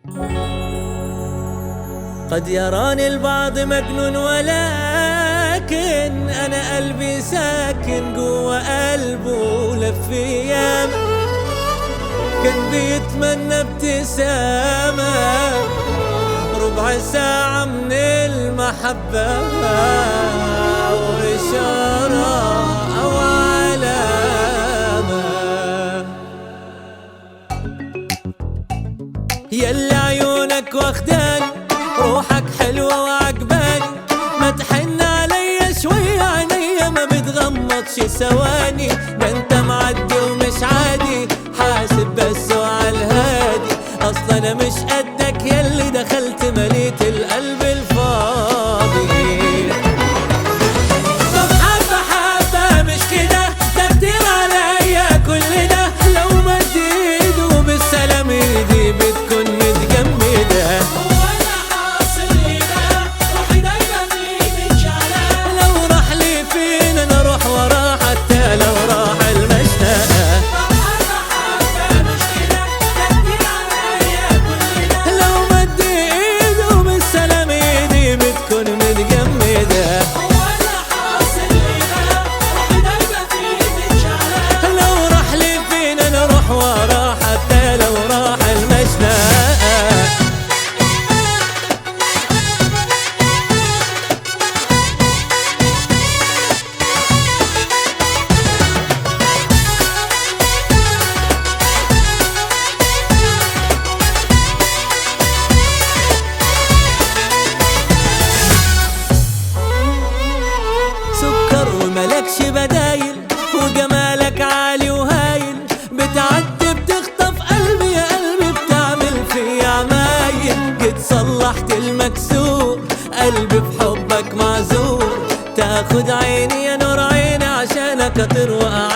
قد يراني البعض مجنون، ولكن أنا قلبي ساكن جوا قلبه لف أيام. كان بيتمنى ابتسامة، ربع ساعة من المحبة، وإشارة أو علامة. يلي عيونك واخداني، روحك حلوة وعجباني، ما تحن عليا شوية، عينيا ما بتغمضش ثواني. ده انت معدي ومش عادي، حاسب بس وعلى الهادي، اصلا انا مش قدك يلي دخلت مليت القلب الفاضي. طب حبة حبة مش كده، ده كتير عليا كل ده. لو مد ايده بالسلام ايدي بتكون متجمدة. ملكش بدايل، وجمالك عالي وهايل، بتعدي بتخطف قلبي يا قلبي، بتعمل فيا عمايل. جيت صلحت المكسور، قلبي بحبك معذور، تاخد عيني يا نور عيني، عشانك اطير واعيش.